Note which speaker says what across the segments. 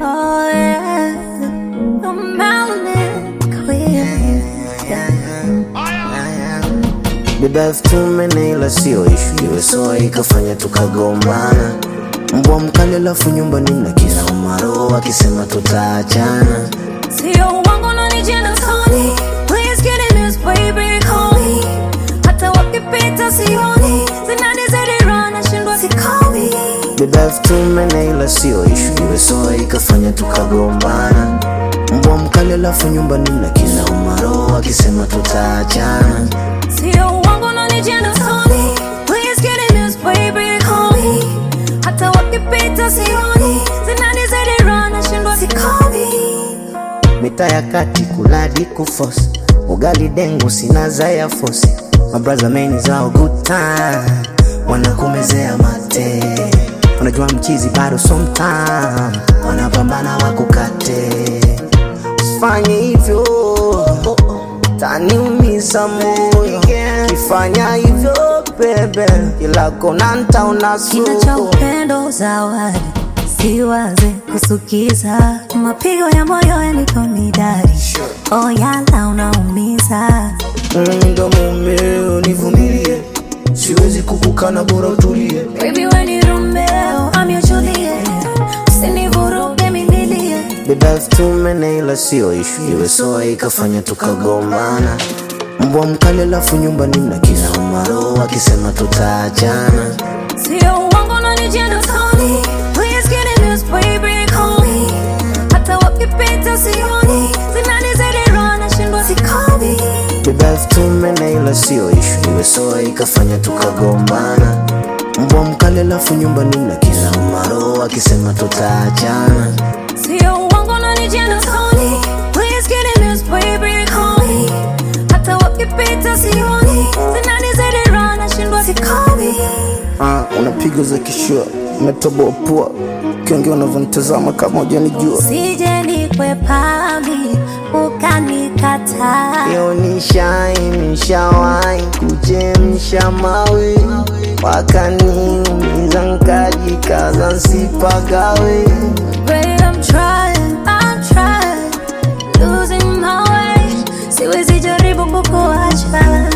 Speaker 1: Oh yeah, the melanin queen.
Speaker 2: Baby I've too many ila sio issue. Iwe soa ikafanya tukagombana. Mbwa mkali alafu nyumbani mna kila umaro wakisema tutaachana.
Speaker 1: Sio wangu na ni jealous honey. Please get in this baby call me. Hata wakipita sioni. Zinanizidi run nashindwa sikomi.
Speaker 2: Baby I've too many ila sio issue. Iwe soa ikafanya tukagombana. Mbwa mkali alafu nyumbani mna kila umaro wakisema tutaachana.
Speaker 1: Sio wangu na ni jealous honey. Please get in this baby call me. Hata wakipita sioni. Zinanizidi run nashindwa sikomi.
Speaker 2: Mita ya kati kuladi kuforce. Ugali dengu sinaza ya force. My brother man is all good time. Wanakumezea mate. Unajua mchizi bado sometime. Wanapambana wakukate. Usifanye hivyo taniumiza moyo. Kifanya hivyo bebe ila kona ntaona suko.
Speaker 1: Kina cha upendo zawadi siwaze kusukiza. Mapigo ya moyo yanikonidari. Oh yala unaumiza.
Speaker 2: Ndo mumeo nivumilie. Siwezi kukukana bora utulie.
Speaker 1: Baby when you Romeo I'm your Juliet. Usinivuruge mililie.
Speaker 2: Baby I've too many ila sio issue. Iwe soa ikafanya tukagombana. Mbwa mkali alafu nyumbani mna kila umaro wakisema tutaachana.
Speaker 1: Sio wangu na ni jealous honey. Please get in this baby call me. Hata wakipita sioni. Zinanizidi run nashindwa sikomi.
Speaker 2: Baby I've too many ila sio issue. Iwe soa ikafanya tukagombana. Mbwa mkali alafu nyumbani mna kila umaro wakisema tutaachana.
Speaker 1: Sio wangu na ni jealous honey. Please get in this baby call me. Hata wakipita sioni. Zinanizidi run nashindwa sikomi.
Speaker 2: Unapiga za kishua. Umetoboa pua. Kiongea unavyonitazama kama hujanijua.
Speaker 1: Sije nikwepami ukanikataa.
Speaker 2: Yo nishawai kuchemsha mawe. Wakaniumiza nkajikaza nsipagawe.
Speaker 1: Babe, I'm trying, losing my way. Siwezi jaribu kukuacha.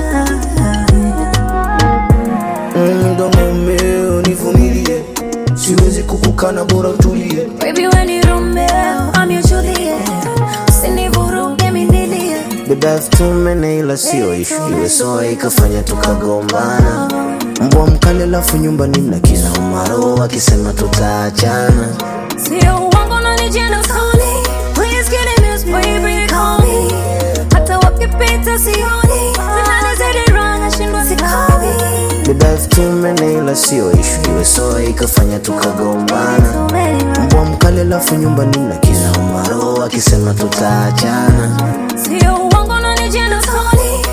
Speaker 2: Ndo mumeo nivumilie. Siwezi kukukana bora utulie.
Speaker 1: Baby when you Romeo I'm your Juliet. Usinivuruge mililie.
Speaker 2: Baby I've too many ila sio issue. Iwe soa ikafanya tukagombana. Mbwa mkali alafu nyumbani mna kila umaro wakisema tutaachana.
Speaker 1: Sio wangu na ni jealous honey. Please get in this baby call me. Hata wakipita sioni. Zinanizidi run nashindwa sikomi.
Speaker 2: Baby I've too many ila sio issue. Iwe soa ikafanya tukagombana. Mbwa mkali alafu nyumbani mna kila umaro wakisema tutaachana.
Speaker 1: Sio wangu na ni jealous honey.